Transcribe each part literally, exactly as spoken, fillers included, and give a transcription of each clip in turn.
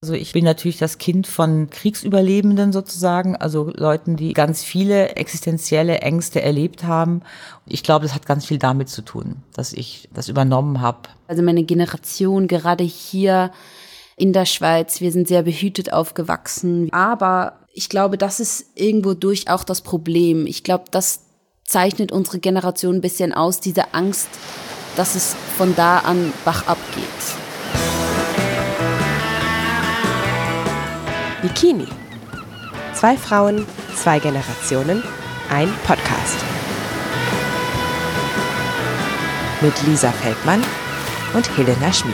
Also ich bin natürlich das Kind von Kriegsüberlebenden sozusagen, also Leuten, die ganz viele existenzielle Ängste erlebt haben. Ich glaube, das hat ganz viel damit zu tun, dass ich das übernommen habe. Also meine Generation, gerade hier in der Schweiz, wir sind sehr behütet aufgewachsen. Aber ich glaube, das ist irgendwo durch auch das Problem. Ich glaube, das zeichnet unsere Generation ein bisschen aus, diese Angst, dass es von da an Bach abgeht. Bikini. Zwei Frauen, zwei Generationen, ein Podcast. Mit Lisa Feldmann und Helena Schmid.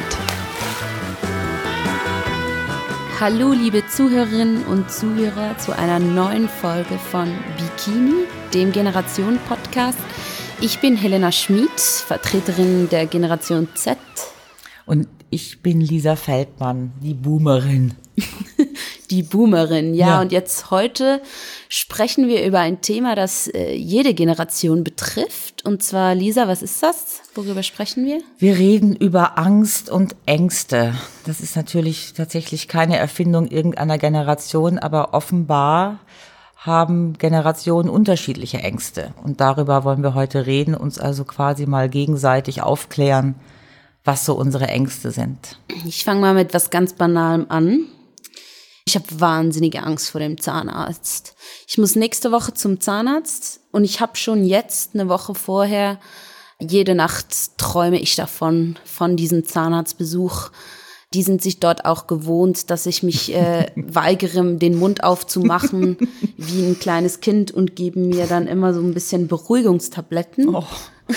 Hallo liebe Zuhörerinnen und Zuhörer zu einer neuen Folge von Bikini, dem Generation-Podcast. Ich bin Helena Schmid, Vertreterin der Generation Z. Und ich bin Lisa Feldmann, die Boomerin. Die Boomerin, ja, ja. Und jetzt heute sprechen wir über ein Thema, das äh, jede Generation betrifft. Und zwar, Lisa, was ist das? Worüber sprechen wir? Wir reden über Angst und Ängste. Das ist natürlich tatsächlich keine Erfindung irgendeiner Generation, aber offenbar haben Generationen unterschiedliche Ängste. Und darüber wollen wir heute reden, uns also quasi mal gegenseitig aufklären, was so unsere Ängste sind. Ich fange mal mit was ganz Banalem an. Ich habe wahnsinnige Angst vor dem Zahnarzt. Ich muss nächste Woche zum Zahnarzt und ich habe schon jetzt eine Woche vorher, jede Nacht träume ich davon, von diesem Zahnarztbesuch. Die sind sich dort auch gewohnt, dass ich mich äh, weigere, den Mund aufzumachen wie ein kleines Kind und geben mir dann immer so ein bisschen Beruhigungstabletten. Oh.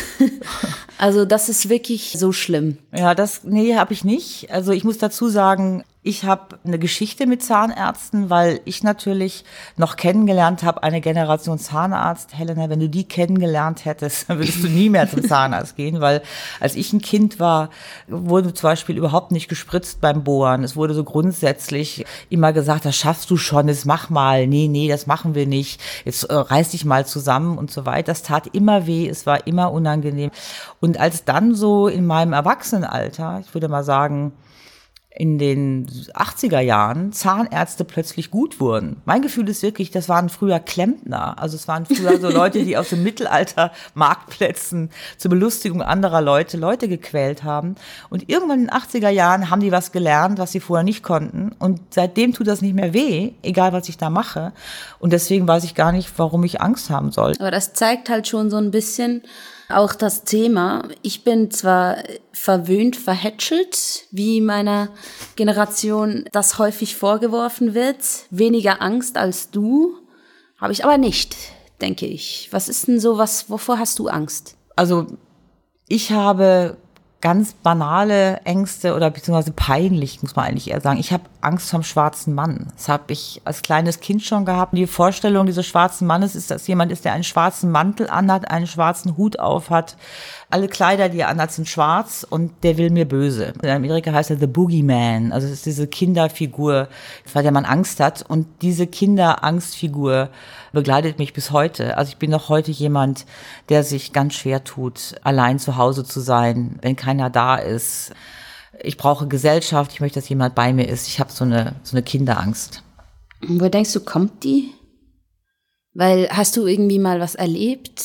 Also das ist wirklich so schlimm. Ja, das, nee, habe ich nicht. Also ich muss dazu sagen, ich habe eine Geschichte mit Zahnärzten, weil ich natürlich noch kennengelernt habe, eine Generation Zahnarzt. Helena, wenn du die kennengelernt hättest, dann würdest du nie mehr zum Zahnarzt gehen, weil als ich ein Kind war, wurde zum Beispiel überhaupt nicht gespritzt beim Bohren. Es wurde so grundsätzlich immer gesagt, das schaffst du schon, das mach mal. Nee, nee, das machen wir nicht. Jetzt äh, reiß dich mal zusammen und so weiter. Das tat immer weh, es war immer unangenehm. Und als dann so in meinem Erwachsenenalter, ich würde mal sagen, in den achtziger Jahren Zahnärzte plötzlich gut wurden. Mein Gefühl ist wirklich, das waren früher Klempner. Also es waren früher so Leute, die auf so Mittelalter-Marktplätzen zur Belustigung anderer Leute Leute gequält haben. Und irgendwann in den achtziger Jahren haben die was gelernt, was sie vorher nicht konnten. Und seitdem tut das nicht mehr weh, egal was ich da mache. Und deswegen weiß ich gar nicht, warum ich Angst haben soll. Aber das zeigt halt schon so ein bisschen auch das Thema. Ich bin zwar verwöhnt, verhätschelt, wie meiner Generation das häufig vorgeworfen wird. Weniger Angst als du, habe ich aber nicht, denke ich. Was ist denn so, was, wovor hast du Angst? Also ich habe ganz banale Ängste oder beziehungsweise peinlich, muss man eigentlich eher sagen. Ich habe Angst vom schwarzen Mann. Das habe ich als kleines Kind schon gehabt. Die Vorstellung dieses schwarzen Mannes ist, dass jemand ist, der einen schwarzen Mantel anhat, einen schwarzen Hut aufhat. Alle Kleider, die er anhat, sind schwarz und der will mir böse. In Amerika heißt er The Boogeyman. Also es ist diese Kinderfigur, vor der man Angst hat. Und diese Kinderangstfigur begleitet mich bis heute. Also ich bin noch heute jemand, der sich ganz schwer tut, allein zu Hause zu sein, wenn keiner da ist. Ich brauche Gesellschaft, ich möchte, dass jemand bei mir ist. Ich habe so eine, so eine Kinderangst. Wo denkst du, kommt die? Weil, hast du irgendwie mal was erlebt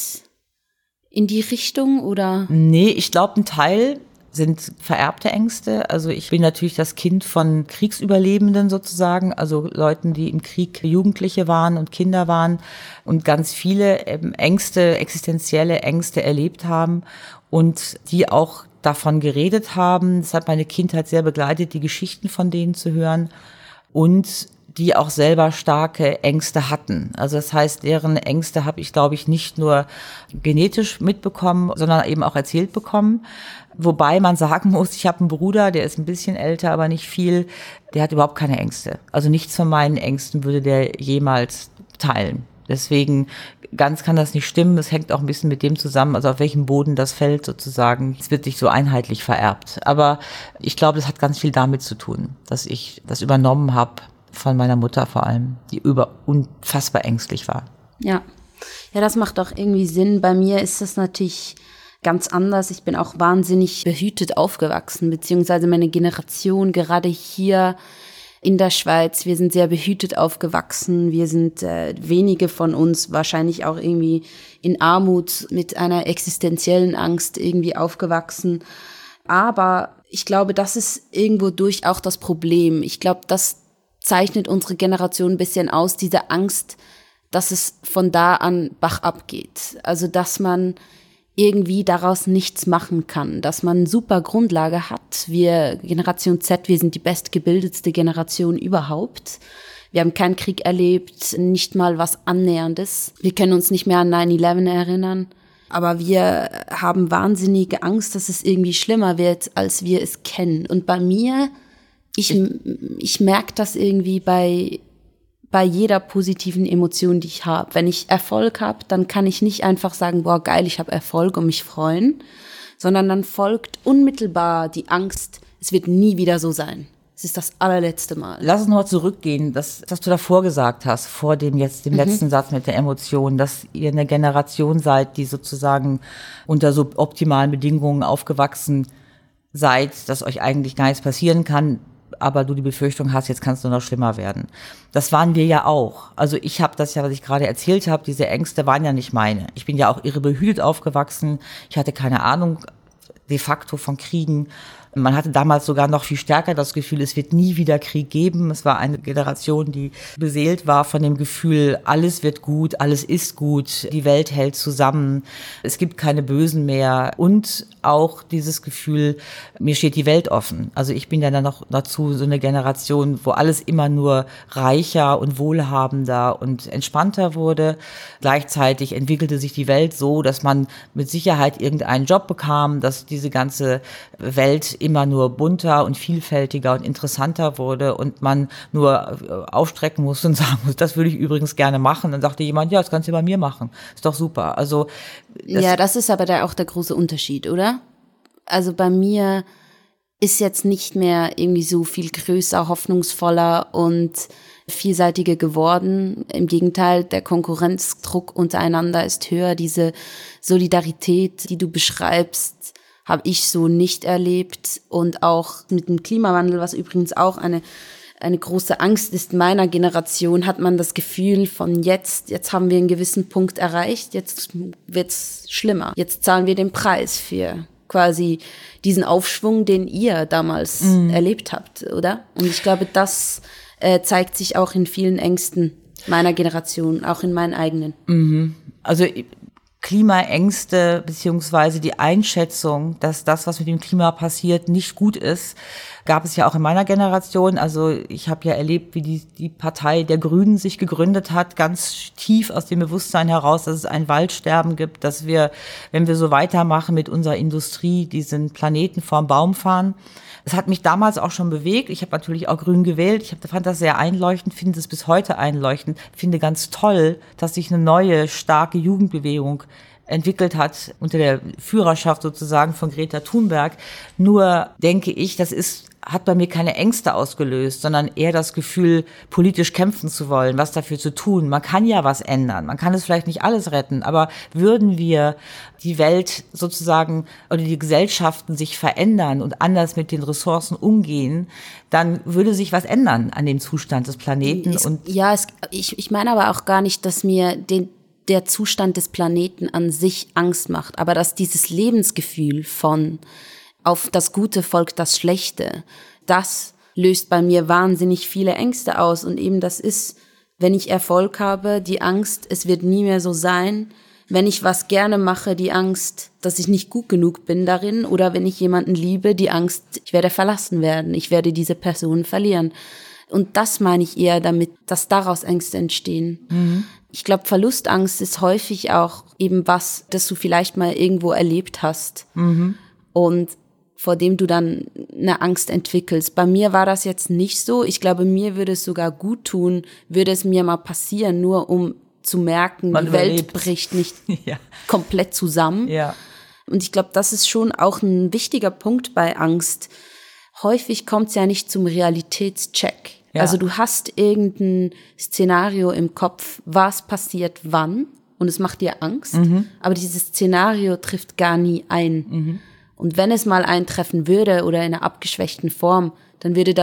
in die Richtung, oder? Nee, ich glaube, ein Teil sind vererbte Ängste. Also ich bin natürlich das Kind von Kriegsüberlebenden sozusagen, also Leuten, die im Krieg Jugendliche waren und Kinder waren und ganz viele Ängste, existenzielle Ängste erlebt haben und die auch davon geredet haben. Das hat meine Kindheit sehr begleitet, die Geschichten von denen zu hören und die auch selber starke Ängste hatten. Also das heißt, deren Ängste habe ich, glaube ich, nicht nur genetisch mitbekommen, sondern eben auch erzählt bekommen. Wobei man sagen muss, ich habe einen Bruder, der ist ein bisschen älter, aber nicht viel, der hat überhaupt keine Ängste. Also nichts von meinen Ängsten würde der jemals teilen. Deswegen ganz kann das nicht stimmen. Es hängt auch ein bisschen mit dem zusammen, also auf welchem Boden das fällt sozusagen. Es wird nicht so einheitlich vererbt. Aber ich glaube, das hat ganz viel damit zu tun, dass ich das übernommen habe von meiner Mutter vor allem, die über unfassbar ängstlich war. Ja, ja, das macht auch irgendwie Sinn. Bei mir ist das natürlich ganz anders. Ich bin auch wahnsinnig behütet aufgewachsen, beziehungsweise meine Generation gerade hier in der Schweiz, wir sind sehr behütet aufgewachsen. Wir sind äh, wenige von uns wahrscheinlich auch irgendwie in Armut mit einer existenziellen Angst irgendwie aufgewachsen. Aber ich glaube, das ist irgendwo durch auch das Problem. Ich glaube, das zeichnet unsere Generation ein bisschen aus, diese Angst, dass es von da an Bach abgeht. Also, dass man irgendwie daraus nichts machen kann, dass man eine super Grundlage hat. Wir, Generation Z, wir sind die bestgebildetste Generation überhaupt. Wir haben keinen Krieg erlebt, nicht mal was Annäherndes. Wir können uns nicht mehr an nine eleven erinnern. Aber wir haben wahnsinnige Angst, dass es irgendwie schlimmer wird, als wir es kennen. Und bei mir, ich, ich merke das irgendwie bei bei jeder positiven Emotion, die ich habe. Wenn ich Erfolg habe, dann kann ich nicht einfach sagen, boah, geil, ich habe Erfolg und mich freuen, sondern dann folgt unmittelbar die Angst, es wird nie wieder so sein. Es ist das allerletzte Mal. Lass uns nochmal zurückgehen, das, was du davor gesagt hast, vor dem jetzt dem mhm. letzten Satz mit der Emotion, dass ihr eine Generation seid, die sozusagen unter so optimalen Bedingungen aufgewachsen seid, dass euch eigentlich gar nichts passieren kann, aber du die Befürchtung hast, jetzt kann es nur noch schlimmer werden. Das waren wir ja auch. Also ich habe das ja, was ich gerade erzählt habe, diese Ängste waren ja nicht meine. Ich bin ja auch irre behütet aufgewachsen. Ich hatte keine Ahnung de facto von Kriegen. Man hatte damals sogar noch viel stärker das Gefühl, es wird nie wieder Krieg geben. Es war eine Generation, die beseelt war von dem Gefühl, alles wird gut, alles ist gut, die Welt hält zusammen, es gibt keine Bösen mehr. Und auch dieses Gefühl, mir steht die Welt offen. Also ich bin ja dann noch dazu so eine Generation, wo alles immer nur reicher und wohlhabender und entspannter wurde. Gleichzeitig entwickelte sich die Welt so, dass man mit Sicherheit irgendeinen Job bekam, dass diese ganze Welt immer nur bunter und vielfältiger und interessanter wurde und man nur aufstrecken musste und sagen muss, das würde ich übrigens gerne machen. Dann sagte jemand, ja, das kannst du bei mir machen. Ist doch super. Also das ja, das ist aber da auch der große Unterschied, oder? Also bei mir ist jetzt nicht mehr irgendwie so viel größer, hoffnungsvoller und vielseitiger geworden. Im Gegenteil, der Konkurrenzdruck untereinander ist höher. Diese Solidarität, die du beschreibst, habe ich so nicht erlebt. Und auch mit dem Klimawandel, was übrigens auch eine eine große Angst ist meiner Generation, hat man das Gefühl von jetzt, jetzt haben wir einen gewissen Punkt erreicht, jetzt wird's schlimmer. Jetzt zahlen wir den Preis für quasi diesen Aufschwung, den ihr damals mhm. erlebt habt, oder? Und ich glaube, das äh, zeigt sich auch in vielen Ängsten meiner Generation, auch in meinen eigenen. Mhm. Also Klimaängste beziehungsweise die Einschätzung, dass das, was mit dem Klima passiert, nicht gut ist, gab es ja auch in meiner Generation. Also ich habe ja erlebt, wie die, die Partei der Grünen sich gegründet hat, ganz tief aus dem Bewusstsein heraus, dass es ein Waldsterben gibt, dass wir, wenn wir so weitermachen mit unserer Industrie, diesen Planeten vorm Baum fahren. Das hat mich damals auch schon bewegt. Ich habe natürlich auch Grün gewählt. Ich hab, fand das sehr einleuchtend, finde es bis heute einleuchtend. Finde ganz toll, dass sich eine neue, starke Jugendbewegung entwickelt hat unter der Führerschaft sozusagen von Greta Thunberg. Nur denke ich, das ist hat bei mir keine Ängste ausgelöst, sondern eher das Gefühl, politisch kämpfen zu wollen, was dafür zu tun. Man kann ja was ändern, man kann es vielleicht nicht alles retten, aber würden wir die Welt sozusagen oder die Gesellschaften sich verändern und anders mit den Ressourcen umgehen, dann würde sich was ändern an dem Zustand des Planeten. Es, und ja, es, ich, ich meine aber auch gar nicht, dass mir den der Zustand des Planeten an sich Angst macht, aber dass dieses Lebensgefühl von auf das Gute folgt das Schlechte, das löst bei mir wahnsinnig viele Ängste aus. Und eben das ist, wenn ich Erfolg habe, die Angst, es wird nie mehr so sein. Wenn ich was gerne mache, die Angst, dass ich nicht gut genug bin darin. Oder wenn ich jemanden liebe, die Angst, ich werde verlassen werden, ich werde diese Person verlieren. Und das meine ich eher damit, dass daraus Ängste entstehen. Mhm. Ich glaube, Verlustangst ist häufig auch eben was, das du vielleicht mal irgendwo erlebt hast. Mhm. Und vor dem du dann eine Angst entwickelst. Bei mir war das jetzt nicht so. Ich glaube, mir würde es sogar gut tun, würde es mir mal passieren, nur um zu merken, Man die überlebt. Welt bricht nicht ja. komplett zusammen. Ja. Und ich glaube, das ist schon auch ein wichtiger Punkt bei Angst. Häufig kommt es ja nicht zum Realitätscheck. Ja. Also du hast irgendein Szenario im Kopf, was passiert wann, und es macht dir Angst, mhm. aber dieses Szenario trifft gar nie ein. Mhm. Und wenn es mal eintreffen würde oder in einer abgeschwächten Form, dann würde das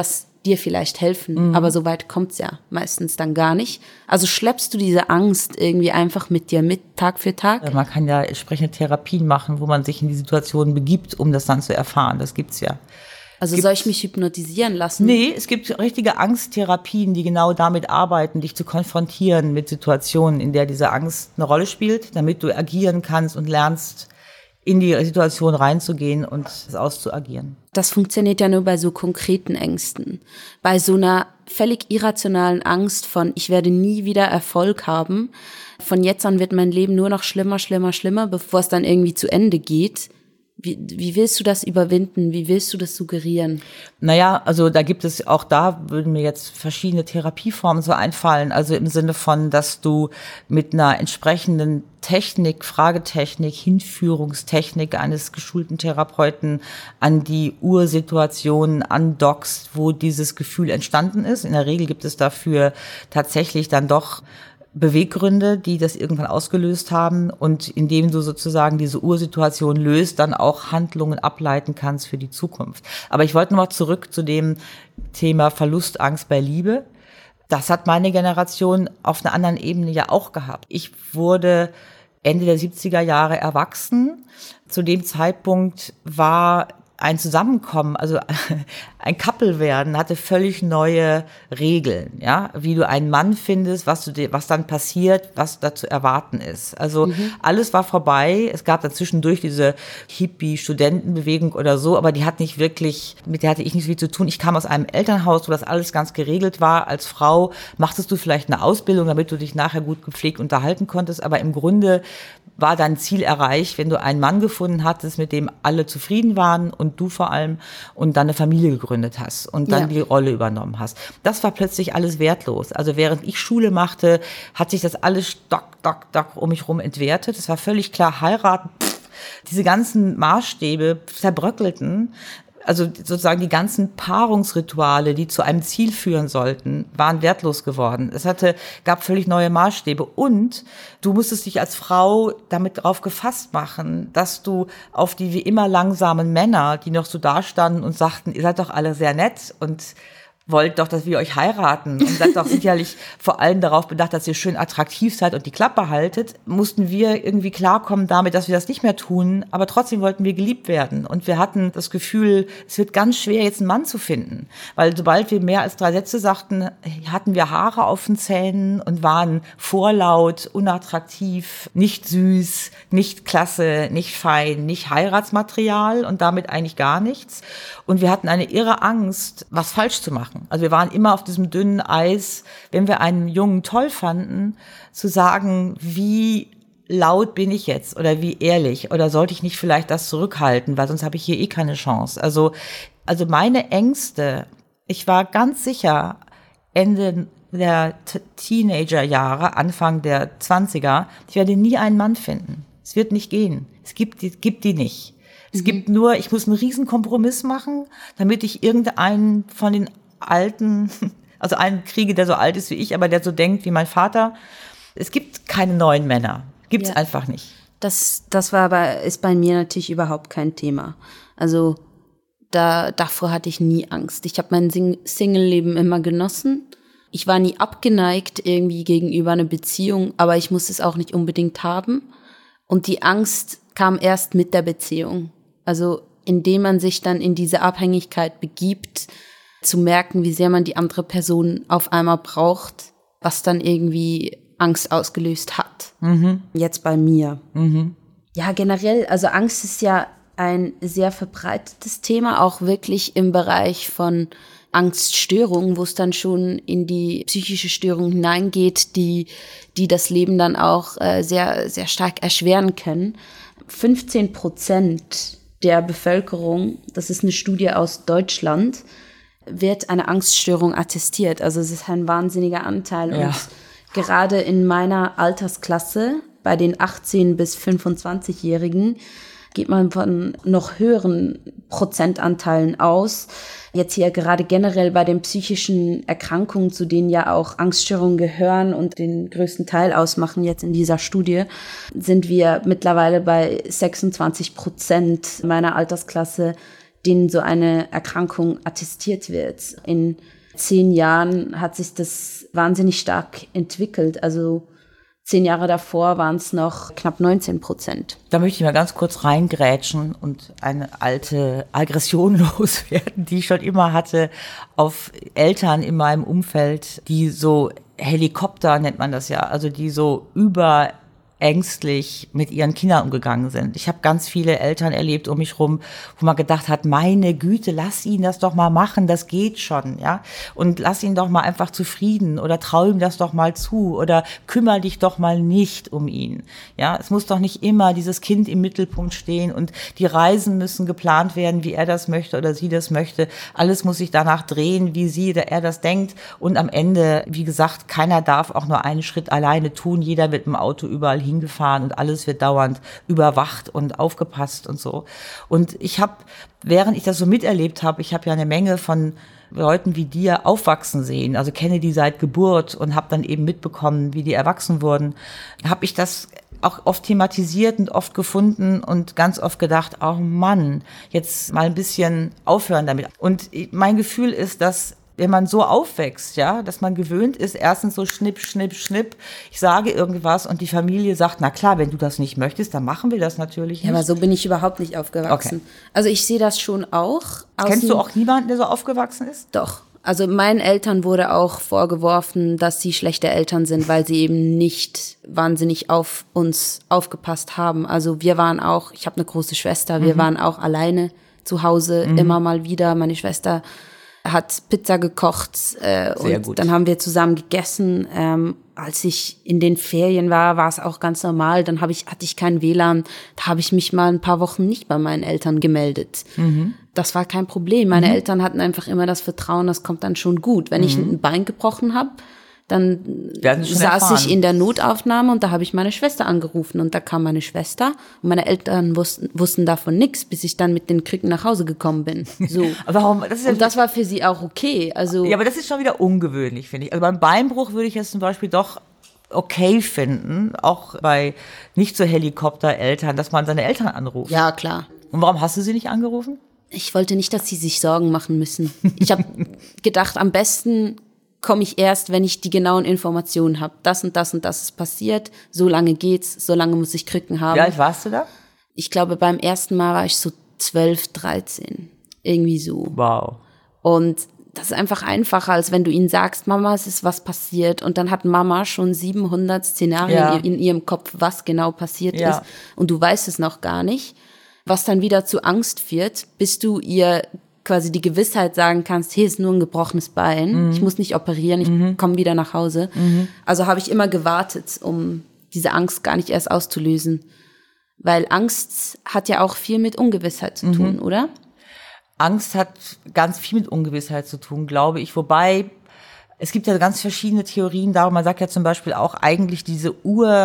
dir vielleicht helfen, mhm. aber so weit kommt's ja meistens dann gar nicht. Also schleppst du diese Angst irgendwie einfach mit dir mit, Tag für Tag? Man kann ja entsprechende Therapien machen, wo man sich in die Situation begibt, um das dann zu erfahren. Das gibt's ja. Also soll ich mich hypnotisieren lassen? Nee, es gibt richtige Angsttherapien, die genau damit arbeiten, dich zu konfrontieren mit Situationen, in der diese Angst eine Rolle spielt, damit du agieren kannst und lernst, in die Situation reinzugehen und es auszuagieren. Das funktioniert ja nur bei so konkreten Ängsten. Bei so einer völlig irrationalen Angst von, ich werde nie wieder Erfolg haben, von jetzt an wird mein Leben nur noch schlimmer, schlimmer, schlimmer, bevor es dann irgendwie zu Ende geht. Wie, wie willst du das überwinden? Wie willst du das suggerieren? Naja, also da gibt es, auch da würden mir jetzt verschiedene Therapieformen so einfallen. Also im Sinne von, dass du mit einer entsprechenden Technik, Fragetechnik, Hinführungstechnik eines geschulten Therapeuten an die Ursituation andockst, wo dieses Gefühl entstanden ist. In der Regel gibt es dafür tatsächlich dann doch Beweggründe, die das irgendwann ausgelöst haben, und indem du sozusagen diese Ursituation löst, dann auch Handlungen ableiten kannst für die Zukunft. Aber ich wollte noch mal zurück zu dem Thema Verlustangst bei Liebe. Das hat meine Generation auf einer anderen Ebene ja auch gehabt. Ich wurde Ende der siebziger Jahre erwachsen. Zu dem Zeitpunkt war ein Zusammenkommen, also ein Couple werden, hatte völlig neue Regeln, ja, wie du einen Mann findest, was du dir, was dann passiert, was da zu erwarten ist. Also mhm. alles war vorbei. Es gab dann zwischendurch diese Hippie-Studentenbewegung oder so, aber die hat nicht wirklich, mit der hatte ich nicht viel zu tun. Ich kam aus einem Elternhaus, wo das alles ganz geregelt war. Als Frau machtest du vielleicht eine Ausbildung, damit du dich nachher gut gepflegt unterhalten konntest, aber im Grunde war dein Ziel erreicht, wenn du einen Mann gefunden hattest, mit dem alle zufrieden waren und du vor allem, und dann eine Familie gegründet hast und dann ja. die Rolle übernommen hast. Das war plötzlich alles wertlos. Also während ich Schule machte, hat sich das alles stock, stock, stock um mich rum entwertet. Es war völlig klar, heiraten, pff, diese ganzen Maßstäbe zerbröckelten. Also sozusagen die ganzen Paarungsrituale, die zu einem Ziel führen sollten, waren wertlos geworden. Es hatte, gab völlig neue Maßstäbe, und du musstest dich als Frau damit drauf gefasst machen, dass du auf die wie immer langsamen Männer, die noch so dastanden und sagten, ihr seid doch alle sehr nett und wollt doch, dass wir euch heiraten und seid doch sicherlich vor allem darauf bedacht, dass ihr schön attraktiv seid und die Klappe haltet, mussten wir irgendwie klarkommen damit, dass wir das nicht mehr tun, aber trotzdem wollten wir geliebt werden. Und wir hatten das Gefühl, es wird ganz schwer, jetzt einen Mann zu finden, weil sobald wir mehr als drei Sätze sagten, hatten wir Haare auf den Zähnen und waren vorlaut, unattraktiv, nicht süß, nicht klasse, nicht fein, nicht Heiratsmaterial und damit eigentlich gar nichts. Und wir hatten eine irre Angst, was falsch zu machen. Also wir waren immer auf diesem dünnen Eis, wenn wir einen Jungen toll fanden, zu sagen, wie laut bin ich jetzt oder wie ehrlich, oder sollte ich nicht vielleicht das zurückhalten, weil sonst habe ich hier eh keine Chance. Also, also meine Ängste, ich war ganz sicher Ende der T- Teenagerjahre, Anfang der Zwanziger, ich werde nie einen Mann finden. Es wird nicht gehen. Es gibt die, gibt die nicht. Es mhm. gibt nur, ich muss einen riesen Kompromiss machen, damit ich irgendeinen von den Alten, also einen kriege, der so alt ist wie ich, aber der so denkt wie mein Vater. Es gibt keine neuen Männer. Gibt's ja. einfach nicht. Das, das war aber, ist bei mir natürlich überhaupt kein Thema. Also, da, davor hatte ich nie Angst. Ich habe mein Sing- Single-Leben immer genossen. Ich war nie abgeneigt irgendwie gegenüber einer Beziehung, aber ich musste es auch nicht unbedingt haben. Und die Angst kam erst mit der Beziehung. Also, indem man sich dann in diese Abhängigkeit begibt, zu merken, wie sehr man die andere Person auf einmal braucht, was dann irgendwie Angst ausgelöst hat. Mhm. Jetzt bei mir. Mhm. Ja, generell, also Angst ist ja ein sehr verbreitetes Thema, auch wirklich im Bereich von Angststörungen, wo es dann schon in die psychische Störung hineingeht, die, die das Leben dann auch äh, sehr, sehr stark erschweren können. fünfzehn Prozent der Bevölkerung, das ist eine Studie aus Deutschland, wird eine Angststörung attestiert. Also es ist ein wahnsinniger Anteil. Ja. Und gerade in meiner Altersklasse, bei den achtzehn- bis fünfundzwanzigjährigen, geht man von noch höheren Prozentanteilen aus. Jetzt hier gerade generell bei den psychischen Erkrankungen, zu denen ja auch Angststörungen gehören und den größten Teil ausmachen jetzt in dieser Studie, sind wir mittlerweile bei sechsundzwanzig Prozent meiner Altersklasse, denen so eine Erkrankung attestiert wird. In zehn Jahren hat sich das wahnsinnig stark entwickelt. Also zehn Jahre davor waren es noch knapp neunzehn Prozent. Da möchte ich mal ganz kurz reingrätschen und eine alte Aggression loswerden, die ich schon immer hatte auf Eltern in meinem Umfeld, die so Helikopter nennt man das ja, also die so über ängstlich mit ihren Kindern umgegangen sind. Ich habe ganz viele Eltern erlebt um mich rum, wo man gedacht hat, meine Güte, lass ihn das doch mal machen, das geht schon, ja. Und lass ihn doch mal einfach zufrieden oder trau ihm das doch mal zu oder kümmere dich doch mal nicht um ihn. Ja, es muss doch nicht immer dieses Kind im Mittelpunkt stehen und die Reisen müssen geplant werden, wie er das möchte oder sie das möchte. Alles muss sich danach drehen, wie sie oder er das denkt. Und am Ende, wie gesagt, keiner darf auch nur einen Schritt alleine tun. Jeder wird im Auto überall hin hingefahren und alles wird dauernd überwacht und aufgepasst und so. Und ich habe, während ich das so miterlebt habe, ich habe ja eine Menge von Leuten wie dir aufwachsen sehen, also kenne die seit Geburt und habe dann eben mitbekommen, wie die erwachsen wurden, habe ich das auch oft thematisiert und oft gefunden und ganz oft gedacht, oh Mann, jetzt mal ein bisschen aufhören damit. Und mein Gefühl ist, dass wenn man so aufwächst, ja, dass man gewöhnt ist, erstens so schnipp, schnipp, schnipp, ich sage irgendwas und die Familie sagt, na klar, wenn du das nicht möchtest, dann machen wir das natürlich nicht. Ja, aber so bin ich überhaupt nicht aufgewachsen. Okay. Also ich sehe das schon auch. Kennst du auch niemanden, der so aufgewachsen ist? Doch. Also meinen Eltern wurde auch vorgeworfen, dass sie schlechte Eltern sind, weil sie eben nicht wahnsinnig auf uns aufgepasst haben. Also wir waren auch, ich habe eine große Schwester, wir mhm. waren auch alleine zu Hause, mhm. immer mal wieder. Meine Schwester hat Pizza gekocht äh, und gut. Dann haben wir zusammen gegessen. Ähm, als ich in den Ferien war, war es auch ganz normal. Dann hab ich, hatte ich kein W L A N. Da habe ich mich mal ein paar Wochen nicht bei meinen Eltern gemeldet. Mhm. Das war kein Problem. Meine mhm. Eltern hatten einfach immer das Vertrauen, das kommt dann schon gut. Wenn mhm. ich ein Bein gebrochen habe, dann saß erfahren. ich in der Notaufnahme und da habe ich meine Schwester angerufen. Und da kam meine Schwester und meine Eltern wussten, wussten davon nichts, bis ich dann mit den Krücken nach Hause gekommen bin. So. Aber warum? Das ist ja und das war für sie auch okay. Also ja, aber das ist schon wieder ungewöhnlich, finde ich. Also beim Beinbruch würde ich jetzt zum Beispiel doch okay finden, auch bei nicht so Helikoptereltern, dass man seine Eltern anruft. Ja, klar. Und warum hast du sie nicht angerufen? Ich wollte nicht, dass sie sich Sorgen machen müssen. Ich habe gedacht, am besten komme ich erst, wenn ich die genauen Informationen habe. Das und das und das ist passiert, so lange geht's, so lange muss ich Krücken haben. Wie alt warst du da? Ich glaube, beim ersten Mal war ich so zwölf, dreizehn. Irgendwie so. Wow. Und das ist einfach einfacher, als wenn du ihnen sagst, Mama, es ist was passiert. Und dann hat Mama schon siebenhundert Szenarien ja. in ihrem Kopf, was genau passiert ja. ist. Und du weißt es noch gar nicht. Was dann wieder zu Angst führt, bis du ihr quasi die Gewissheit sagen kannst, hey, ist nur ein gebrochenes Bein, mhm. ich muss nicht operieren, ich mhm. komme wieder nach Hause. Mhm. Also habe ich immer gewartet, um diese Angst gar nicht erst auszulösen. Weil Angst hat ja auch viel mit Ungewissheit zu tun, mhm. oder? Angst hat ganz viel mit Ungewissheit zu tun, glaube ich. Wobei, es gibt ja ganz verschiedene Theorien darum. Man sagt ja zum Beispiel auch eigentlich diese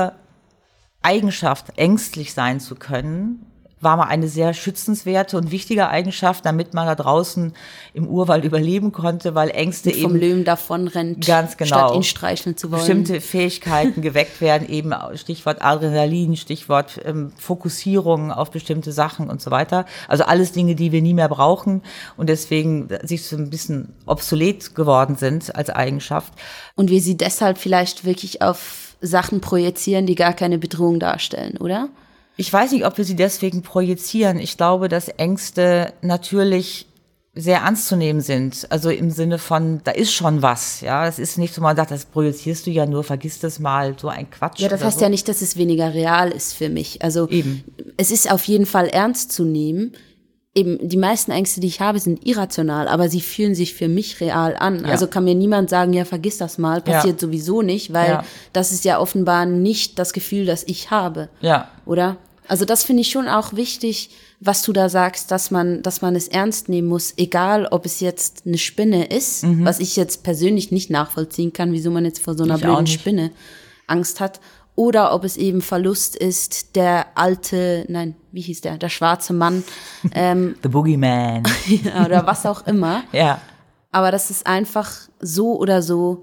Ureigenschaft, ängstlich sein zu können, war mal eine sehr schützenswerte und wichtige Eigenschaft, damit man da draußen im Urwald überleben konnte, weil Ängste eben vom Löwen davonrennt, ganz genau, statt ihn streicheln zu wollen. Bestimmte Fähigkeiten geweckt werden, eben Stichwort Adrenalin, Stichwort ähm, Fokussierung auf bestimmte Sachen und so weiter. Also alles Dinge, die wir nie mehr brauchen und deswegen sich so ein bisschen obsolet geworden sind als Eigenschaft. Und wir sie deshalb vielleicht wirklich auf Sachen projizieren, die gar keine Bedrohung darstellen, oder? Ich weiß nicht, ob wir sie deswegen projizieren. Ich glaube, dass Ängste natürlich sehr ernst zu nehmen sind. Also im Sinne von, da ist schon was. Ja, das ist nicht so, man sagt, das projizierst du ja nur, vergiss das mal, so ein Quatsch. Ja, das heißt so. Ja nicht, dass es weniger real ist für mich. Also eben. Es ist auf jeden Fall ernst zu nehmen. Eben, die meisten Ängste, die ich habe, sind irrational, aber sie fühlen sich für mich real an. Ja. Also kann mir niemand sagen, ja, vergiss das mal, passiert ja. sowieso nicht, weil ja. das ist ja offenbar nicht das Gefühl, das ich habe. Ja. Oder? Also das finde ich schon auch wichtig, was du da sagst, dass man, dass man es ernst nehmen muss, egal ob es jetzt eine Spinne ist, mhm. was ich jetzt persönlich nicht nachvollziehen kann, wieso man jetzt vor so einer ich blöden Spinne Angst hat, oder ob es eben Verlust ist, der alte, nein, wie hieß der, der schwarze Mann. Ähm, The Boogeyman. Ja, oder was auch immer. Ja. Aber das ist einfach so oder so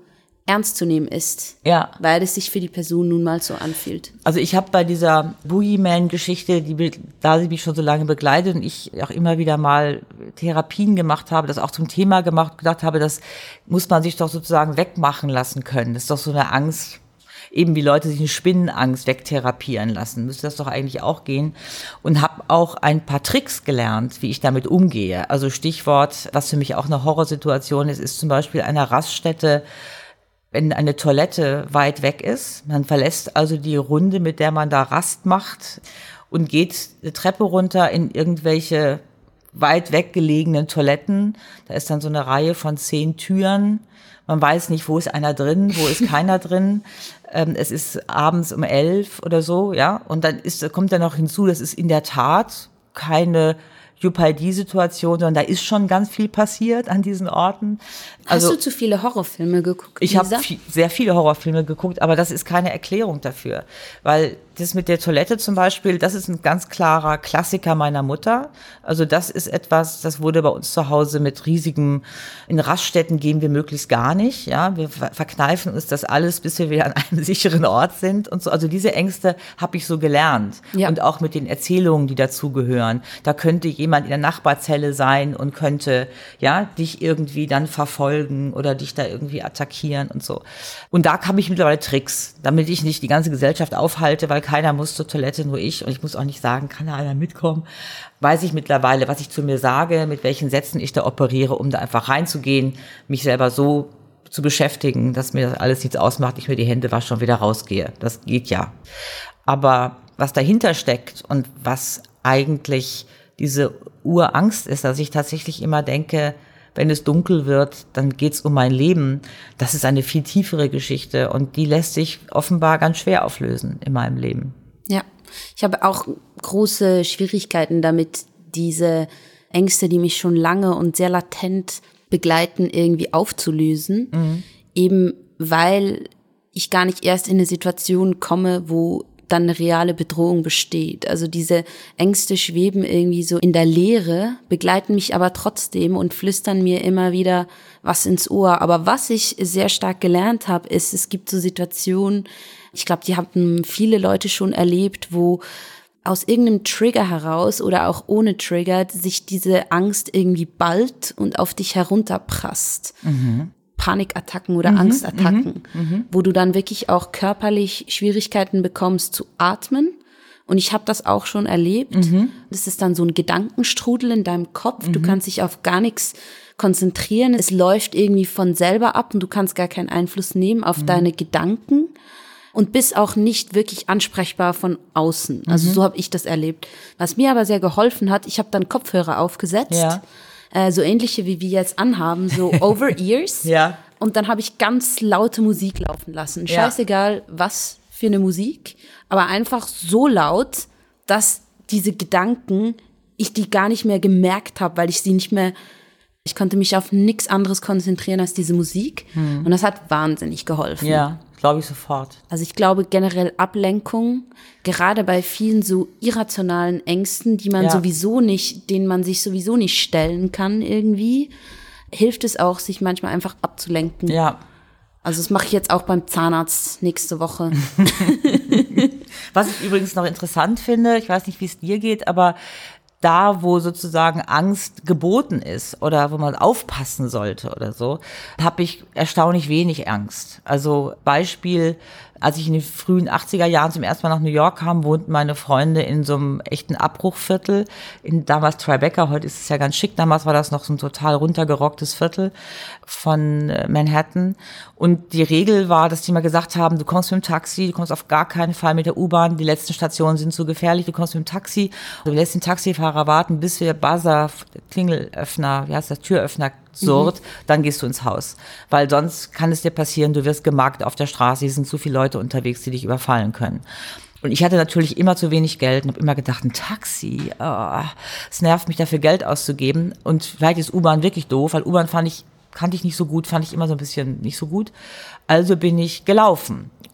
ernst zu nehmen ist, ja. weil es sich für die Person nun mal so anfühlt. Also ich habe bei dieser Boogeyman-Geschichte, die, da sie mich schon so lange begleitet und ich auch immer wieder mal Therapien gemacht habe, das auch zum Thema gemacht, gedacht habe, das muss man sich doch sozusagen wegmachen lassen können. Das ist doch so eine Angst, eben wie Leute sich eine Spinnenangst wegtherapieren lassen, müsste das doch eigentlich auch gehen. Und habe auch ein paar Tricks gelernt, wie ich damit umgehe. Also Stichwort, was für mich auch eine Horrorsituation ist, ist zum Beispiel eine Raststätte, wenn eine Toilette weit weg ist. Man verlässt also die Runde, mit der man da Rast macht und geht eine Treppe runter in irgendwelche weit weggelegenen Toiletten. Da ist dann so eine Reihe von zehn Türen. Man weiß nicht, wo ist einer drin, wo ist keiner drin. Ähm, es ist abends um elf oder so, ja. Und dann ist, kommt dann noch hinzu, das ist in der Tat keine Juppaldi-Situation, sondern da ist schon ganz viel passiert an diesen Orten. Also, hast du zu viele Horrorfilme geguckt? Ich habe viel, sehr viele Horrorfilme geguckt, aber das ist keine Erklärung dafür. Weil das mit der Toilette zum Beispiel, das ist ein ganz klarer Klassiker meiner Mutter. Also das ist etwas, das wurde bei uns zu Hause mit riesigem, in Raststätten gehen wir möglichst gar nicht. Ja, wir verkneifen uns das alles, bis wir wieder an einem sicheren Ort sind und so. Also diese Ängste habe ich so gelernt. Ja. Und auch mit den Erzählungen, die dazugehören. Da könnte jemand in der Nachbarzelle sein und könnte, ja, dich irgendwie dann verfolgen oder dich da irgendwie attackieren und so. Und da habe ich mittlerweile Tricks, damit ich nicht die ganze Gesellschaft aufhalte, weil keiner muss zur Toilette, nur ich. Und ich muss auch nicht sagen, kann da einer mitkommen. Weiß ich mittlerweile, was ich zu mir sage, mit welchen Sätzen ich da operiere, um da einfach reinzugehen, mich selber so zu beschäftigen, dass mir das alles nichts ausmacht, ich mir die Hände wasche und wieder rausgehe. Das geht ja. Aber was dahinter steckt und was eigentlich diese Urangst ist, dass ich tatsächlich immer denke, wenn es dunkel wird, dann geht's um mein Leben. Das ist eine viel tiefere Geschichte und die lässt sich offenbar ganz schwer auflösen in meinem Leben. Ja, ich habe auch große Schwierigkeiten damit, diese Ängste, die mich schon lange und sehr latent begleiten, irgendwie aufzulösen. Mhm. Eben weil ich gar nicht erst in eine Situation komme, wo dann eine reale Bedrohung besteht. Also diese Ängste schweben irgendwie so in der Leere, begleiten mich aber trotzdem und flüstern mir immer wieder was ins Ohr. Aber was ich sehr stark gelernt habe, ist, es gibt so Situationen, ich glaube, die haben viele Leute schon erlebt, wo aus irgendeinem Trigger heraus oder auch ohne Trigger sich diese Angst irgendwie ballt und auf dich herunterprasst. Mhm. Panikattacken oder mhm, Angstattacken, mhm, wo du dann wirklich auch körperlich Schwierigkeiten bekommst zu atmen. Und ich habe das auch schon erlebt. Mhm. Das ist dann so ein Gedankenstrudel in deinem Kopf. Mhm. Du kannst dich auf gar nichts konzentrieren. Es läuft irgendwie von selber ab und du kannst gar keinen Einfluss nehmen auf mhm. deine Gedanken und bist auch nicht wirklich ansprechbar von außen. Also mhm. so habe ich das erlebt. Was mir aber sehr geholfen hat, ich habe dann Kopfhörer aufgesetzt. Ja. So ähnliche, wie wir jetzt anhaben, so Over-Ears. Ja. Und dann habe ich ganz laute Musik laufen lassen. Scheißegal, ja. was für eine Musik, aber einfach so laut, dass diese Gedanken, ich die gar nicht mehr gemerkt habe, weil ich sie nicht mehr, ich konnte mich auf nichts anderes konzentrieren als diese Musik. Hm. Und das hat wahnsinnig geholfen. Ja, glaube ich sofort. Also ich glaube generell Ablenkung, gerade bei vielen so irrationalen Ängsten, die man ja. sowieso nicht, denen man sich sowieso nicht stellen kann irgendwie, hilft es auch, sich manchmal einfach abzulenken. Ja. Also das mache ich jetzt auch beim Zahnarzt nächste Woche. Was ich übrigens noch interessant finde, ich weiß nicht, wie es dir geht, aber da, wo sozusagen Angst geboten ist oder wo man aufpassen sollte oder so, habe ich erstaunlich wenig Angst. Also Beispiel, als ich in den frühen achtziger Jahren zum ersten Mal nach New York kam, wohnten meine Freunde in so einem echten Abbruchviertel, in damals Tribeca, heute ist es ja ganz schick, damals war das noch so ein total runtergerocktes Viertel von Manhattan. Und die Regel war, dass die mal gesagt haben, du kommst mit dem Taxi, du kommst auf gar keinen Fall mit der U-Bahn, die letzten Stationen sind zu gefährlich, du kommst mit dem Taxi, du lässt den Taxifahrer warten, bis wir Buzzer, Klingelöffner, wie heißt das, Türöffner, surrt, mhm. dann gehst du ins Haus. Weil sonst kann es dir passieren, du wirst gemarkt auf der Straße, es sind zu viele Leute unterwegs, die dich überfallen können. Und ich hatte natürlich immer zu wenig Geld und habe immer gedacht, ein Taxi, oh, es nervt mich dafür Geld auszugeben. Und vielleicht ist U-Bahn wirklich doof, weil U-Bahn fand ich, kannte ich nicht so gut, fand ich immer so ein bisschen nicht so gut. Also bin ich gelaufen.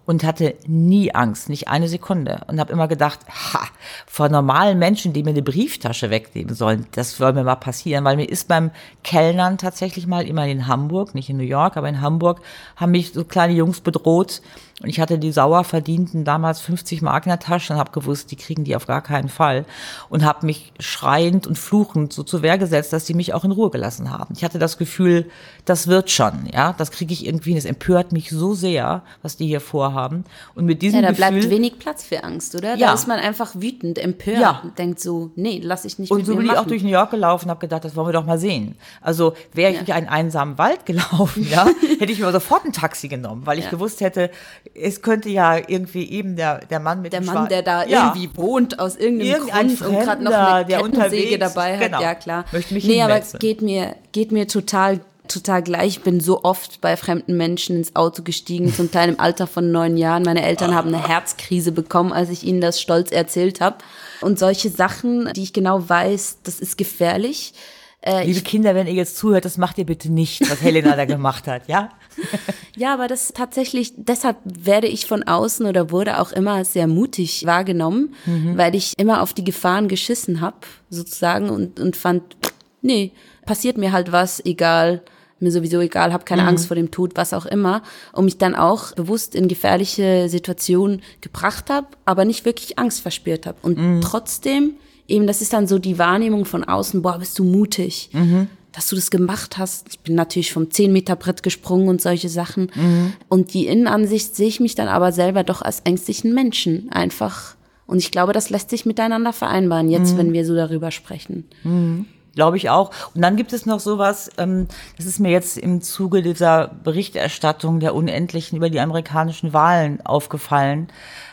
und hatte nie Angst, nicht eine Sekunde. Und habe immer gedacht, ha, vor normalen Menschen, die mir eine Brieftasche wegnehmen sollen, das soll mir mal passieren. Weil mir ist beim Kellnern tatsächlich mal immer in Hamburg, nicht in New York, aber in Hamburg, haben mich so kleine Jungs bedroht. Und ich hatte die sauer verdienten damals fünfzig Mark in der Tasche und habe gewusst, die kriegen die auf gar keinen Fall. Und habe mich schreiend und fluchend so zur Wehr gesetzt, dass die mich auch in Ruhe gelassen haben. Ich hatte das Gefühl, das wird schon, ja, das kriege ich irgendwie, das empört mich so sehr, was die hier vorhaben. Und mit diesem Ja, da Gefühl, bleibt wenig Platz für Angst, oder? Da Ja. ist man einfach wütend, empört Ja. und denkt so, nee, lass ich nicht und mit so mir bin ich machen. auch durch New York gelaufen und habe gedacht, das wollen wir doch mal sehen. Also wäre ich durch einen einsamen Wald gelaufen, ja, hätte ich mir sofort ein Taxi genommen, weil ich Ja. gewusst hätte, es könnte ja irgendwie eben der, der Mann mit Der dem Mann, Schwa- der da ja. irgendwie wohnt, aus irgendeinem Irgendein Grund und gerade noch Fremder, eine der Kettensäge unterwegs- dabei hat, genau. ja klar. Möchte mich nee, aber hinwechseln. geht mir, geht mir total, total gleich. Ich bin so oft bei fremden Menschen ins Auto gestiegen, zum Teil im Alter von neun Jahren. Meine Eltern haben eine Herzkrise bekommen, als ich ihnen das stolz erzählt habe. Und solche Sachen, die ich genau weiß, das ist gefährlich. Äh, Liebe ich, Kinder, wenn ihr jetzt zuhört, das macht ihr bitte nicht, was Helena da gemacht hat, ja? ja, aber das tatsächlich, deshalb werde ich von außen oder wurde auch immer als sehr mutig wahrgenommen, mhm. weil ich immer auf die Gefahren geschissen habe, sozusagen, und, und fand, nee, passiert mir halt was, egal, mir sowieso egal, habe keine mhm. Angst vor dem Tod, was auch immer, und mich dann auch bewusst in gefährliche Situationen gebracht habe, aber nicht wirklich Angst verspürt habe. Und mhm. trotzdem, eben, das ist dann so die Wahrnehmung von außen, boah, bist du mutig, mhm. dass du das gemacht hast. Ich bin natürlich vom zehn Meter Brett gesprungen und solche Sachen. Mhm. Und die Innenansicht sehe ich mich dann aber selber doch als ängstlichen Menschen einfach. Und ich glaube, das lässt sich miteinander vereinbaren, jetzt, mhm. wenn wir so darüber sprechen. Mhm. Glaube ich auch. Und dann gibt es noch sowas, ähm, das ist mir jetzt im Zuge dieser Berichterstattung der Unendlichen über die amerikanischen Wahlen aufgefallen,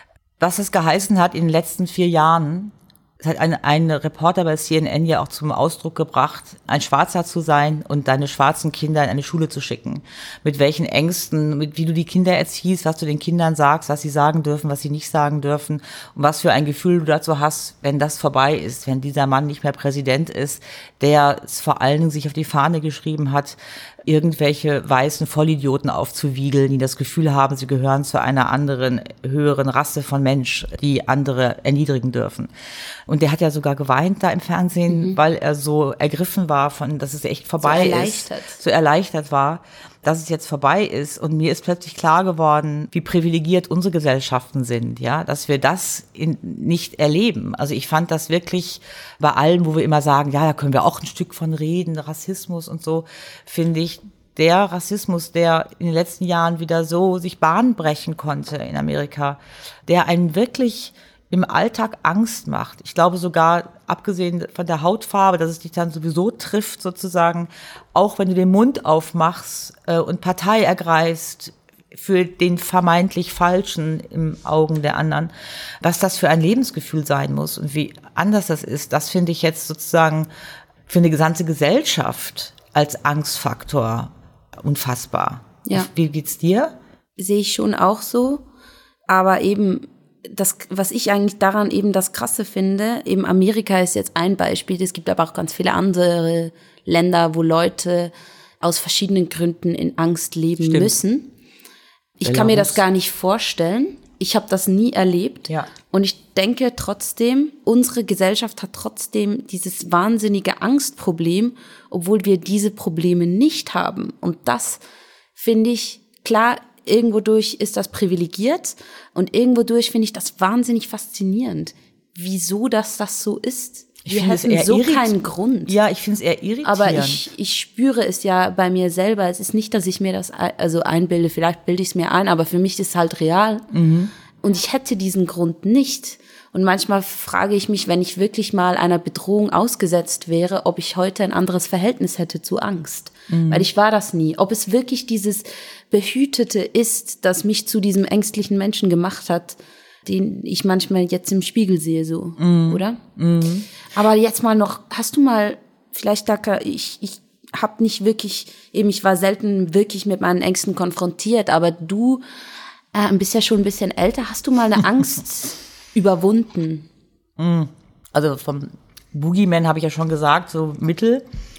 was es geheißen hat in den letzten vier Jahren. Es hat ein, ein Reporter bei C N N ja auch zum Ausdruck gebracht, ein Schwarzer zu sein und deine schwarzen Kinder in eine Schule zu schicken. Mit welchen Ängsten, mit wie du die Kinder erziehst, was du den Kindern sagst, was sie sagen dürfen, was sie nicht sagen dürfen und was für ein Gefühl du dazu hast, wenn das vorbei ist, wenn dieser Mann nicht mehr Präsident ist, der es vor allen Dingen sich auf die Fahne geschrieben hat, irgendwelche weißen Vollidioten aufzuwiegeln, die das Gefühl haben, sie gehören zu einer anderen, höheren Rasse von Mensch, die andere erniedrigen dürfen. Und der hat ja sogar geweint da im Fernsehen, mhm. weil er so ergriffen war von, dass es echt vorbei so erleichtert. ist. So erleichtert war, dass es jetzt vorbei ist. Und mir ist plötzlich klar geworden, wie privilegiert unsere Gesellschaften sind, ja, dass wir das in, nicht erleben. Also ich fand das wirklich bei allem, wo wir immer sagen, ja, da können wir auch ein Stück von reden, Rassismus und so, finde ich, der Rassismus, der in den letzten Jahren wieder so sich Bahn brechen konnte in Amerika, der einen wirklich im Alltag Angst macht. Ich glaube sogar, abgesehen von der Hautfarbe, dass es dich dann sowieso trifft sozusagen, auch wenn du den Mund aufmachst äh, und Partei ergreifst für den vermeintlich Falschen im Augen der anderen, was das für ein Lebensgefühl sein muss und wie anders das ist, das finde ich jetzt sozusagen für eine gesamte Gesellschaft als Angstfaktor unfassbar. Ja. Wie geht's dir? Sehe ich schon auch so, aber eben das, was ich eigentlich daran eben das Krasse finde, eben Amerika ist jetzt ein Beispiel, es gibt aber auch ganz viele andere Länder, wo Leute aus verschiedenen Gründen in Angst leben Stimmt. müssen. Ich kann mir das gar nicht vorstellen. Ich habe das nie erlebt. Ja. Und ich denke trotzdem, unsere Gesellschaft hat trotzdem dieses wahnsinnige Angstproblem, obwohl wir diese Probleme nicht haben. Und das finde ich, klar, irgendwo durch ist das privilegiert und irgendwo durch finde ich das wahnsinnig faszinierend, wieso das das so ist. Ich Wir finde es hätten eher so irrit- keinen Grund. Ja, ich finde es eher irritierend. Aber ich, ich spüre es ja bei mir selber. Es ist nicht, dass ich mir das ein- also einbilde, vielleicht bilde ich es mir ein, aber für mich ist es halt real. Mhm. Und ich hätte diesen Grund nicht. Und manchmal frage ich mich, wenn ich wirklich mal einer Bedrohung ausgesetzt wäre, ob ich heute ein anderes Verhältnis hätte zu Angst. Mhm. Weil ich war das nie. Ob es wirklich dieses Behütete ist, das mich zu diesem ängstlichen Menschen gemacht hat, den ich manchmal jetzt im Spiegel sehe, so, mhm. oder? Mhm. Aber jetzt mal noch, hast du mal, vielleicht, Daka, ich, ich habe nicht wirklich, eben, ich war selten wirklich mit meinen Ängsten konfrontiert, aber du äh, bist ja schon ein bisschen älter, hast du mal eine Angst überwunden? Also vom Boogeyman habe ich ja schon gesagt, so mittel.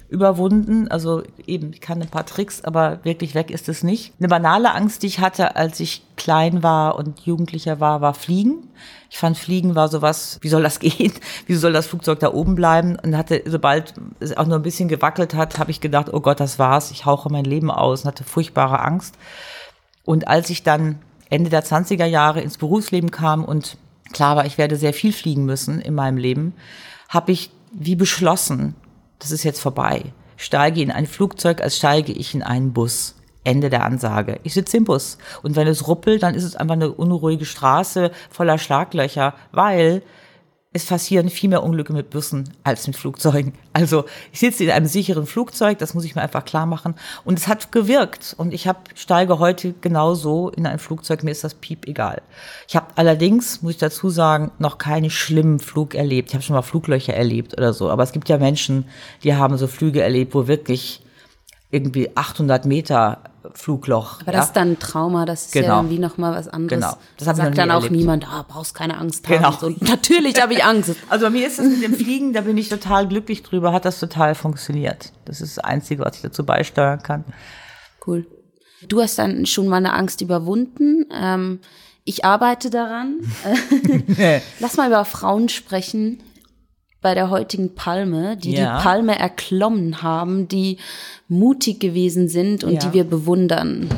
überwunden. Also eben, ich kann ein paar Tricks, aber wirklich weg ist es nicht. Eine banale Angst, die ich hatte, als ich klein war und Jugendlicher war, war Fliegen. Ich fand, Fliegen war sowas, wie soll das gehen? Wie soll das Flugzeug da oben bleiben? Und hatte, sobald es auch nur ein bisschen gewackelt hat, habe ich gedacht, oh Gott, das war's. Ich hauche mein Leben aus und hatte furchtbare Angst. Und als ich dann Ende der zwanziger Jahre ins Berufsleben kam und klar war, ich werde sehr viel fliegen müssen in meinem Leben, habe ich wie beschlossen, das ist jetzt vorbei. Steige in ein Flugzeug, als steige ich in einen Bus. Ende der Ansage. Ich sitze im Bus. Und wenn es ruppelt, dann ist es einfach eine unruhige Straße voller Schlaglöcher, weil es passieren viel mehr Unglücke mit Bussen als mit Flugzeugen. Also ich sitze in einem sicheren Flugzeug, das muss ich mir einfach klar machen. Und es hat gewirkt. Und ich hab, steige heute genauso in ein Flugzeug, mir ist das piep egal. Ich habe allerdings, muss ich dazu sagen, noch keinen schlimmen Flug erlebt. Ich habe schon mal Fluglöcher erlebt oder so. Aber es gibt ja Menschen, die haben so Flüge erlebt, wo wirklich irgendwie achthundert Meter Flugloch. Aber ja? das ist dann ein Trauma, das ist genau. ja irgendwie nochmal was anderes. Genau. Das sagt dann auch erlebt. Niemand, ah, brauchst keine Angst haben. Genau. So, natürlich habe ich Angst. Also bei mir ist das mit dem Fliegen, da bin ich total glücklich drüber, hat das total funktioniert. Das ist das Einzige, was ich dazu beisteuern kann. Cool. Du hast dann schon mal eine Angst überwunden. Ähm, ich arbeite daran. Lass mal über Frauen sprechen. Bei der heutigen Palme, die ja. die Palme erklommen haben, die mutig gewesen sind und ja. die wir bewundern.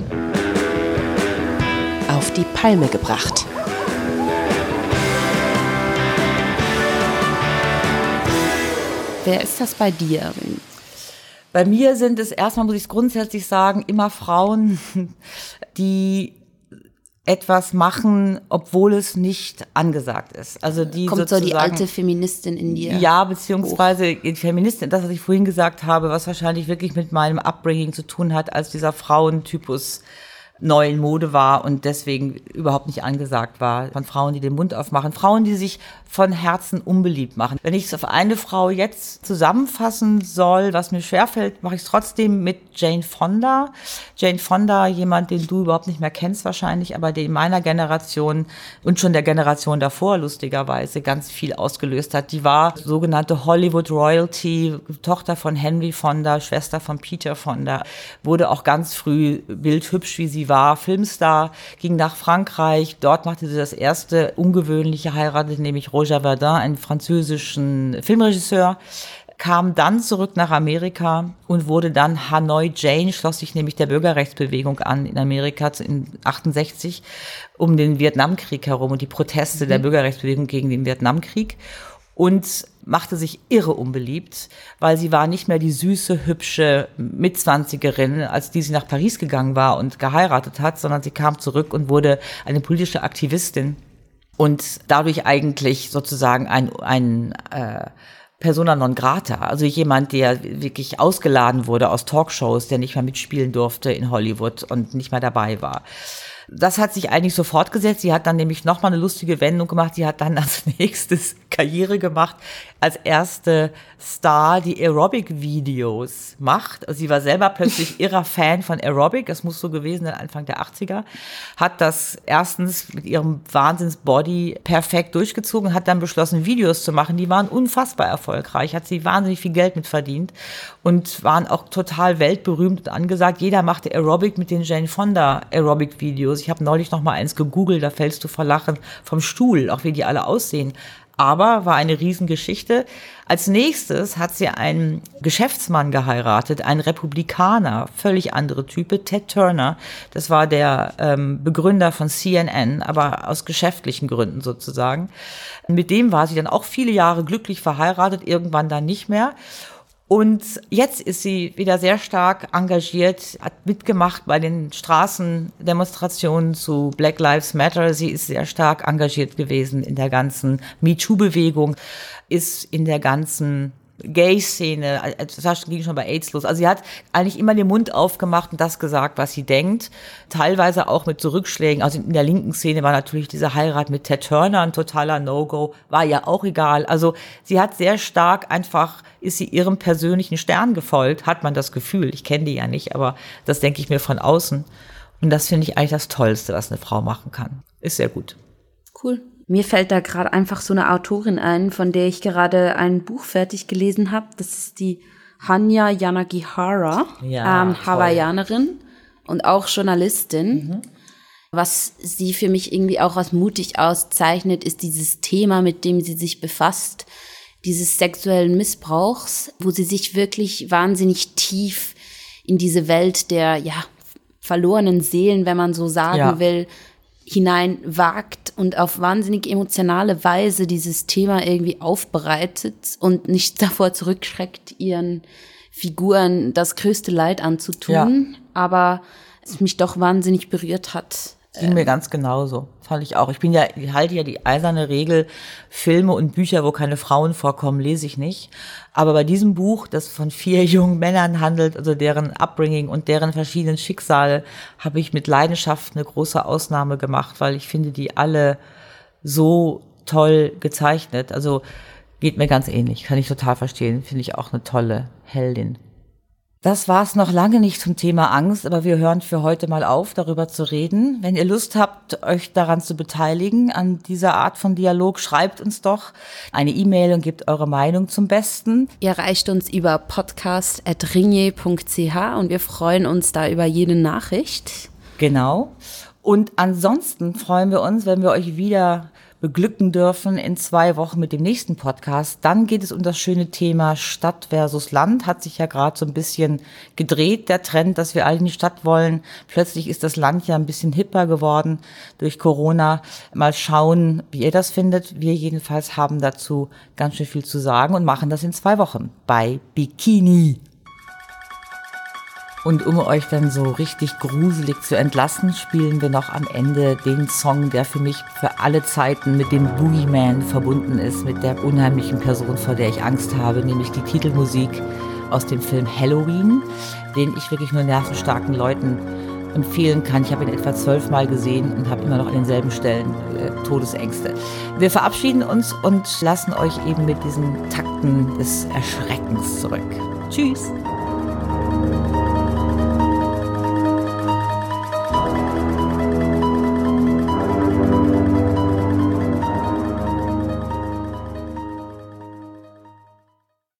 Auf die Palme gebracht. Wer ist das bei dir? Bei mir sind es, erstmal muss ich es grundsätzlich sagen, immer Frauen, die etwas machen, obwohl es nicht angesagt ist. Also die kommt so die alte Feministin in dir. Ja, beziehungsweise die Feministin, das, was ich vorhin gesagt habe, was wahrscheinlich wirklich mit meinem Upbringing zu tun hat, als dieser Frauentypus neu in Mode war und deswegen überhaupt nicht angesagt war. Von Frauen, die den Mund aufmachen. Frauen, die sich von Herzen unbeliebt machen. Wenn ich es auf eine Frau jetzt zusammenfassen soll, was mir schwerfällt, mache ich es trotzdem mit Jane Fonda. Jane Fonda, jemand, den du überhaupt nicht mehr kennst wahrscheinlich, aber der in meiner Generation und schon der Generation davor lustigerweise ganz viel ausgelöst hat. Die war sogenannte Hollywood Royalty, Tochter von Henry Fonda, Schwester von Peter Fonda, wurde auch ganz früh bildhübsch, wie sie war, Filmstar, ging nach Frankreich, dort machte sie das erste ungewöhnliche, heiratete nämlich Roger Verdin, einen französischen Filmregisseur, kam dann zurück nach Amerika und wurde dann Hanoi Jane, schloss sich nämlich der Bürgerrechtsbewegung an in Amerika in achtundsechzig um den Vietnamkrieg herum und die Proteste mhm. der Bürgerrechtsbewegung gegen den Vietnamkrieg und machte sich irre unbeliebt, weil sie war nicht mehr die süße, hübsche Mitzwanzigerin, als die sie nach Paris gegangen war und geheiratet hat, sondern sie kam zurück und wurde eine politische Aktivistin und dadurch eigentlich sozusagen ein, ein äh, Persona non grata, also jemand, der wirklich ausgeladen wurde aus Talkshows, der nicht mehr mitspielen durfte in Hollywood und nicht mehr dabei war. Das hat sich eigentlich so fortgesetzt. Sie hat dann nämlich nochmal eine lustige Wendung gemacht. Sie hat dann als nächstes Karriere gemacht, als erste Star, die Aerobic-Videos macht. Also sie war selber plötzlich irrer Fan von Aerobic. Das muss so gewesen sein, Anfang der achtziger. Hat das erstens mit ihrem Wahnsinns-Body perfekt durchgezogen, hat dann beschlossen, Videos zu machen. Die waren unfassbar erfolgreich, hat sie wahnsinnig viel Geld mit verdient und waren auch total weltberühmt und angesagt. Jeder machte Aerobic mit den Jane Fonda Aerobic-Videos. Ich habe neulich noch mal eins gegoogelt, da fällst du vor Lachen vom Stuhl, auch wie die alle aussehen. Aber war eine Riesengeschichte. Als nächstes hat sie einen Geschäftsmann geheiratet, einen Republikaner, völlig andere Type, Ted Turner. Das war der ähm, Begründer von C N N, aber aus geschäftlichen Gründen sozusagen. Mit dem war sie dann auch viele Jahre glücklich verheiratet, irgendwann dann nicht mehr. Und jetzt ist sie wieder sehr stark engagiert, hat mitgemacht bei den Straßendemonstrationen zu Black Lives Matter. Sie ist sehr stark engagiert gewesen in der ganzen MeToo-Bewegung, ist in der ganzen Gay-Szene, das ging schon bei AIDS los. Also sie hat eigentlich immer den Mund aufgemacht und das gesagt, was sie denkt. Teilweise auch mit Zurückschlägen. Also in der linken Szene war natürlich diese Heirat mit Ted Turner ein totaler No-Go. War ja auch egal. Also sie hat sehr stark einfach, ist sie ihrem persönlichen Stern gefolgt, hat man das Gefühl. Ich kenne die ja nicht, aber das denke ich mir von außen. Und das finde ich eigentlich das Tollste, was eine Frau machen kann. Ist sehr gut. Cool. Mir fällt da gerade einfach so eine Autorin ein, von der ich gerade ein Buch fertig gelesen habe. Das ist die Hanya Yanagihara, ja, ähm, Hawaiianerin und auch Journalistin. Mhm. Was sie für mich irgendwie auch als mutig auszeichnet, ist dieses Thema, mit dem sie sich befasst, dieses sexuellen Missbrauchs, wo sie sich wirklich wahnsinnig tief in diese Welt der ja verlorenen Seelen, wenn man so sagen ja. will, hineinwagt und auf wahnsinnig emotionale Weise dieses Thema irgendwie aufbereitet und nicht davor zurückschreckt, ihren Figuren das größte Leid anzutun, ja. aber es mich doch wahnsinnig berührt hat. Ging mir ganz genauso, fand ich auch. Ich bin ja, ich halte ja die eiserne Regel, Filme und Bücher, wo keine Frauen vorkommen, lese ich nicht. Aber bei diesem Buch, das von vier jungen Männern handelt, also deren Upbringing und deren verschiedenen Schicksale, habe ich mit Leidenschaft eine große Ausnahme gemacht, weil ich finde die alle so toll gezeichnet. Also geht mir ganz ähnlich, kann ich total verstehen, finde ich auch eine tolle Heldin. Das war's noch lange nicht zum Thema Angst, aber wir hören für heute mal auf, darüber zu reden. Wenn ihr Lust habt, euch daran zu beteiligen, an dieser Art von Dialog, schreibt uns doch eine E-Mail und gebt eure Meinung zum Besten. Ihr erreicht uns über podcast at ringier punkt c h und wir freuen uns da über jede Nachricht. Genau. Und ansonsten freuen wir uns, wenn wir euch wieder beglücken dürfen in zwei Wochen mit dem nächsten Podcast. Dann geht es um das schöne Thema Stadt versus Land. Hat sich ja gerade so ein bisschen gedreht, der Trend, dass wir alle in die Stadt wollen. Plötzlich ist das Land ja ein bisschen hipper geworden durch Corona. Mal schauen, wie ihr das findet. Wir jedenfalls haben dazu ganz schön viel zu sagen und machen das in zwei Wochen bei Bikini. Und um euch dann so richtig gruselig zu entlassen, spielen wir noch am Ende den Song, der für mich für alle Zeiten mit dem Boogeyman verbunden ist, mit der unheimlichen Person, vor der ich Angst habe, nämlich die Titelmusik aus dem Film Halloween, den ich wirklich nur nervenstarken Leuten empfehlen kann. Ich habe ihn etwa zwölfmal gesehen und habe immer noch an denselben Stellen äh, Todesängste. Wir verabschieden uns und lassen euch eben mit diesen Takten des Erschreckens zurück. Tschüss!